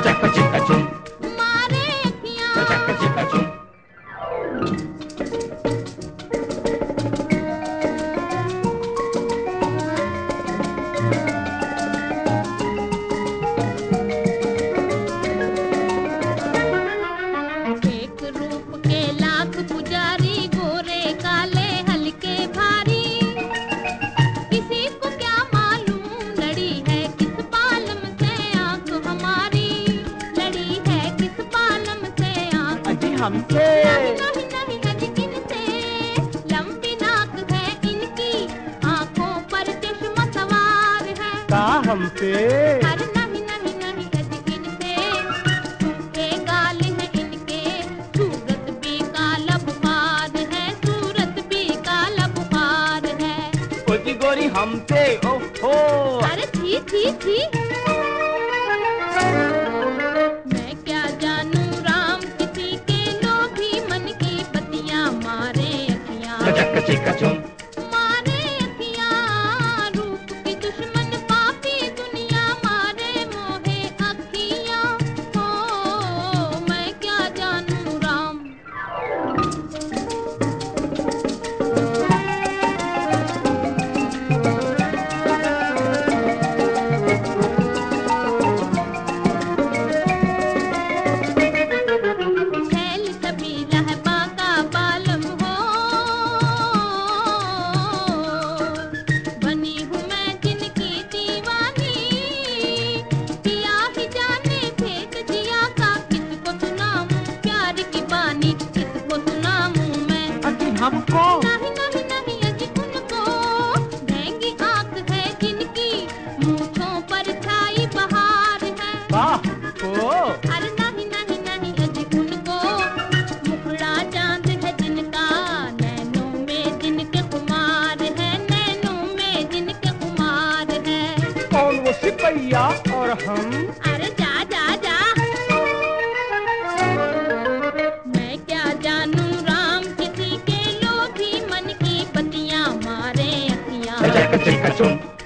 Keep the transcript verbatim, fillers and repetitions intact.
चक चिक चुम मारे अखियां चक चिक चुम। हमसे नहीं नहीं नहीं इनसे लंबी नाक है इनकी आंखों पर चश्मा सवार है का हमसे अरे नहीं नहीं नहीं नहीं इनसे सूखे गाल है इनके सूरत भी काला बुखार है सूरत भी काला बुखार है कोई गोरी हमसे ओहो अरे थी थी थी चक चिक चुम मारे अखियां रूप की दुश्मन पापी दुनिया मारे मोहे अखियां हो मैं क्या जानूं राम। छैल सबीला है बाका बालम हो हमको नहीं नहीं नहीं अजी उनको महंगी आंख है जिनकी मूंछों पर छाई बहार है हमको अरे नहीं नहीं नहीं अजी उनको मुखड़ा चांद है जिनका नैनों में जिनके खुमार है नैनों में जिनके खुमार है कौन वो सिपैया और हम अरे जा जा जा मैं क्या जानूं राम किसी के मन की पतियां मारे अखियां चक चिक चुम